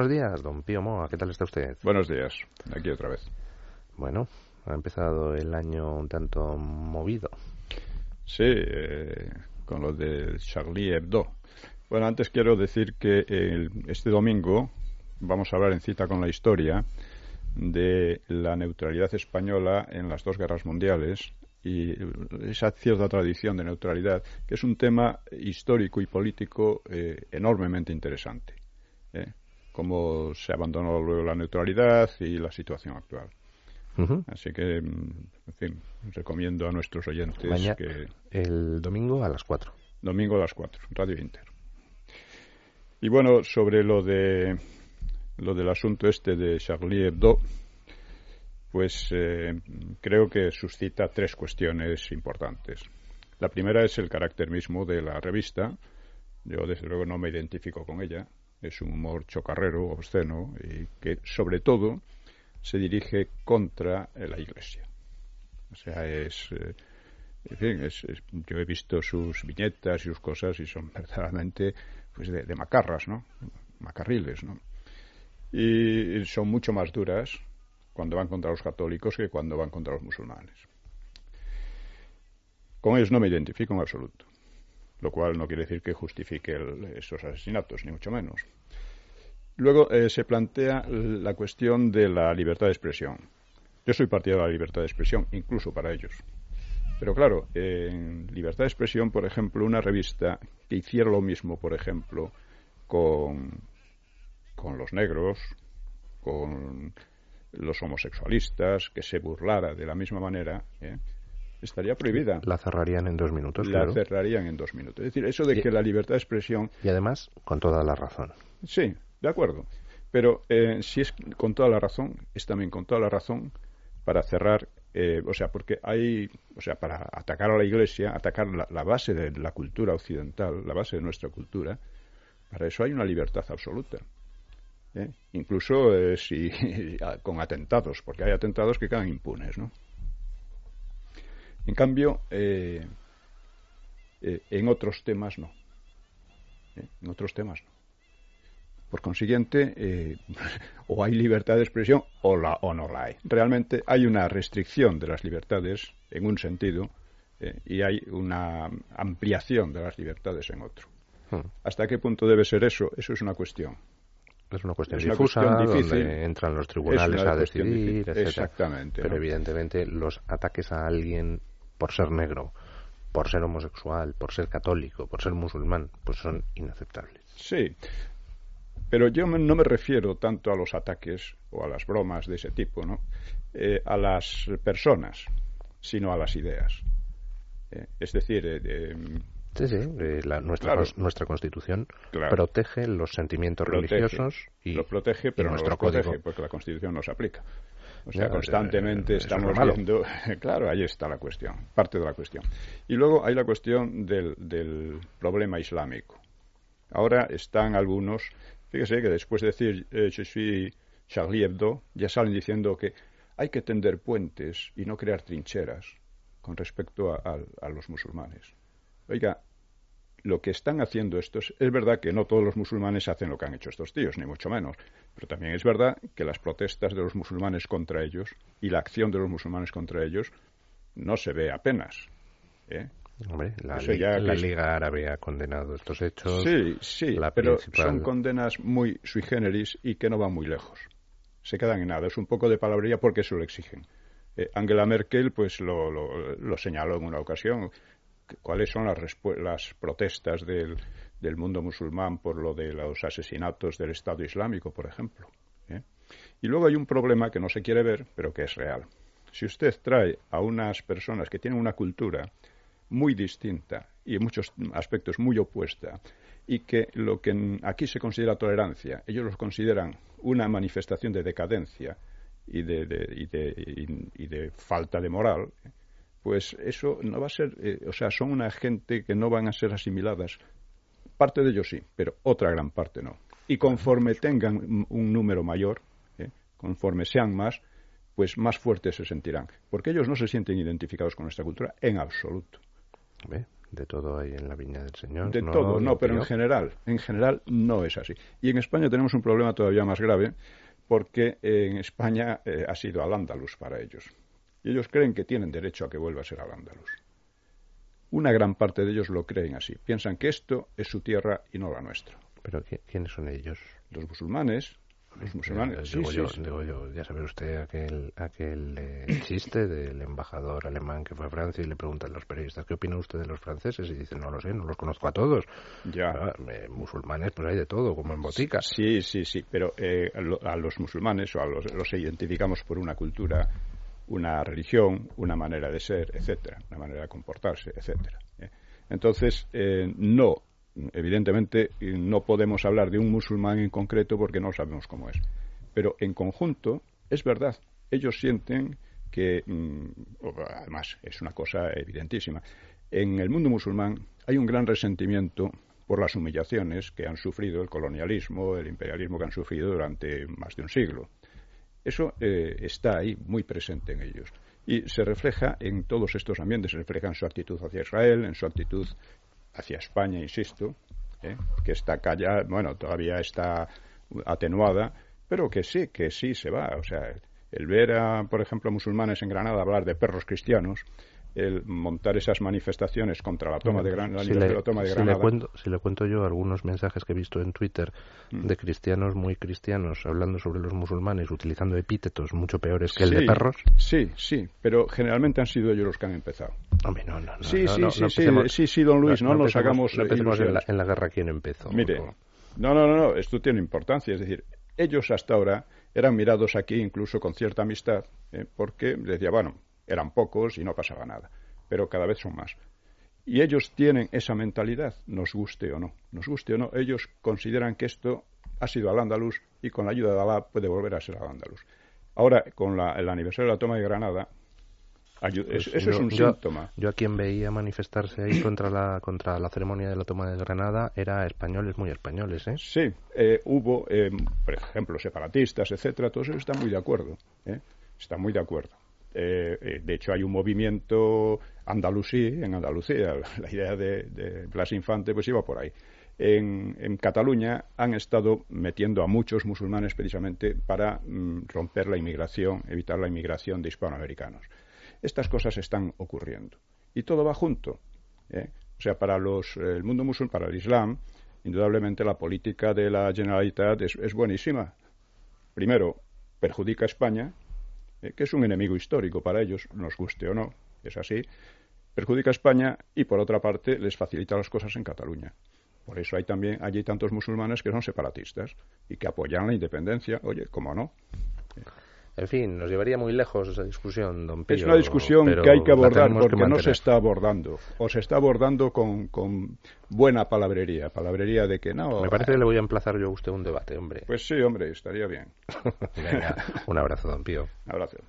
Buenos días, don Pío Moa, ¿qué tal está usted? Buenos días, aquí otra vez. Bueno, ha empezado el año un tanto movido. Sí, con lo de Charlie Hebdo. Bueno, antes quiero decir que este domingo vamos a hablar en Cita con la Historia de la neutralidad española en las dos guerras mundiales y esa cierta tradición de neutralidad, que es un tema histórico y político enormemente interesante. Cómo se abandonó luego la neutralidad y la situación actual. Así que, en fin, recomiendo a nuestros oyentes que... El domingo a las 4. Domingo a las 4, Radio Inter. Y bueno, sobre lo del asunto este de Charlie Hebdo, pues creo que suscita tres cuestiones importantes. La primera es el carácter mismo de la revista. Yo, desde luego, no me identifico con ella. Es un humor chocarrero, obsceno, y que, sobre todo, se dirige contra la Iglesia. O sea, en fin, yo he visto sus viñetas y sus cosas y son verdaderamente pues de macarras, ¿no? Macarriles, ¿no? Y son mucho más duras cuando van contra los católicos que cuando van contra los musulmanes. Con ellos no me identifico en absoluto, lo cual no quiere decir que justifique esos asesinatos, ni mucho menos. Luego se plantea la cuestión de la libertad de expresión. Yo soy partidario de la libertad de expresión, incluso para ellos. Pero claro, en libertad de expresión, por ejemplo, una revista que hiciera lo mismo, por ejemplo, con los negros, con los homosexualistas, que se burlara de la misma manera, estaría prohibida. La cerrarían en 2 minutos, La claro. cerrarían en 2 minutos. Es decir, eso de que la libertad de expresión... Y además, con toda la razón. Sí, de acuerdo. Pero si es con toda la razón, es también con toda la razón para cerrar, porque para atacar a la Iglesia, atacar la base de la cultura occidental, la base de nuestra cultura, para eso hay una libertad absoluta. Incluso con atentados, porque hay atentados que quedan impunes, ¿no? En cambio, en otros temas no. En otros temas no. Por consiguiente, o hay libertad de expresión o no la hay. Realmente hay una restricción de las libertades en un sentido y hay una ampliación de las libertades en otro. ¿Hasta qué punto debe ser eso? Eso es una cuestión. Es una cuestión difusa, donde entran los tribunales a decidir, etcétera. Exactamente. Pero evidentemente los ataques a alguien por ser negro, por ser homosexual, por ser católico, por ser musulmán, pues son inaceptables. Sí. Pero yo no me refiero tanto a los ataques o a las bromas de ese tipo, ¿no? A las personas, sino a las ideas. Es decir... nuestra Constitución protege los sentimientos religiosos y lo protege, pero nuestro no los protege código. Porque la Constitución no se aplica. O sea, constantemente estamos viendo... Claro, ahí está la cuestión, parte de la cuestión. Y luego hay la cuestión del problema islámico. Ahora están algunos... Fíjese que después de decir je suis Charlie Hebdo, ya salen diciendo que hay que tender puentes y no crear trincheras con respecto a los musulmanes. Oiga, lo que están haciendo estos... Es verdad que no todos los musulmanes hacen lo que han hecho estos tíos, ni mucho menos. Pero también es verdad que las protestas de los musulmanes contra ellos y la acción de los musulmanes contra ellos no se ve apenas. Hombre, la Liga Árabe ha condenado estos hechos. Sí, pero son condenas muy sui generis y que no van muy lejos. Se quedan en nada. Es un poco de palabrería porque eso lo exigen. Angela Merkel pues lo señaló en una ocasión. ¿Cuáles son las protestas del mundo musulmán por lo de los asesinatos del Estado Islámico, por ejemplo? Y luego hay un problema que no se quiere ver, pero que es real. Si usted trae a unas personas que tienen una cultura muy distinta y en muchos aspectos muy opuesta, y que lo que aquí se considera tolerancia, ellos lo consideran una manifestación de decadencia y de falta de moral, pues eso no va a ser, son una gente que no van a ser asimiladas. Parte de ellos sí, pero otra gran parte no. Y conforme tengan un número mayor, conforme sean más, pues más fuertes se sentirán. Porque ellos no se sienten identificados con nuestra cultura en absoluto. De todo hay en la viña del Señor. De todo, no, pero en general no es así. Y en España tenemos un problema todavía más grave, porque en España ha sido al-Ándalus para ellos. Y ellos creen que tienen derecho a que vuelva a ser al-Ándalus. Una gran parte de ellos lo creen así. Piensan que esto es su tierra y no la nuestra. ¿Pero quiénes son ellos? Los musulmanes. Los musulmanes. Digo yo, ya sabe usted aquel chiste del embajador alemán que fue a Francia y le preguntan a los periodistas ¿qué opina usted de los franceses? Y dice, no lo sé, no los conozco a todos. Ya. Musulmanes, pues hay de todo, como en botica. Sí, pero a los musulmanes o los identificamos por una cultura, una religión, una manera de ser, etcétera, una manera de comportarse, etcétera. Entonces, evidentemente no podemos hablar de un musulmán en concreto porque no sabemos cómo es. Pero en conjunto, es verdad, ellos sienten que, además, es una cosa evidentísima, en el mundo musulmán hay un gran resentimiento por las humillaciones que han sufrido el colonialismo, el imperialismo que han sufrido durante más de un siglo. Eso está ahí, muy presente en ellos. Y se refleja en todos estos ambientes, se refleja en su actitud hacia Israel, en su actitud hacia España, insisto, que está callada, bueno, todavía está atenuada, pero que sí se va. O sea, el ver a, por ejemplo, musulmanes en Granada hablar de perros cristianos, el montar esas manifestaciones contra la toma de Granada. Si le cuento yo algunos mensajes que he visto en Twitter de cristianos muy cristianos hablando sobre los musulmanes, utilizando epítetos mucho peores que el de perros. Sí, pero generalmente han sido ellos los que han empezado. Hombre, no. Sí, don Luis, no nos hagamos... No empecemos en la guerra quién empezó. Mire, no, esto tiene importancia, es decir, ellos hasta ahora eran mirados aquí incluso con cierta amistad, porque decía, bueno, eran pocos y no pasaba nada, pero cada vez son más. Y ellos tienen esa mentalidad, nos guste o no, ellos consideran que esto ha sido al-Ándalus y con la ayuda de Alá puede volver a ser al-Ándalus. Ahora, con el aniversario de la toma de Granada, eso es un síntoma. Yo a quien veía manifestarse ahí contra la ceremonia de la toma de Granada era españoles, muy españoles, ¿eh? Sí, hubo, por ejemplo, separatistas, etcétera, todos ellos están muy de acuerdo, están muy de acuerdo. De hecho, hay un movimiento andalusí, en Andalucía, la idea de Blas Infante pues iba por ahí. En Cataluña han estado metiendo a muchos musulmanes precisamente para romper la inmigración, evitar la inmigración de hispanoamericanos. Estas cosas están ocurriendo. Y todo va junto. O sea, para el mundo musulmán, para el Islam, indudablemente la política de la Generalitat es buenísima. Primero, perjudica a España, que es un enemigo histórico para ellos, nos guste o no, es así, perjudica a España y, por otra parte, les facilita las cosas en Cataluña. Por eso allí tantos musulmanes que son separatistas y que apoyan la independencia. Oye, ¿cómo no? En fin, nos llevaría muy lejos esa discusión, don Pío. Es una discusión que hay que abordar porque no se está abordando. O se está abordando con buena palabrería de que no... Me parece que le voy a emplazar yo a usted un debate, hombre. Pues sí, hombre, estaría bien. Venga, un abrazo, don Pío. Un abrazo.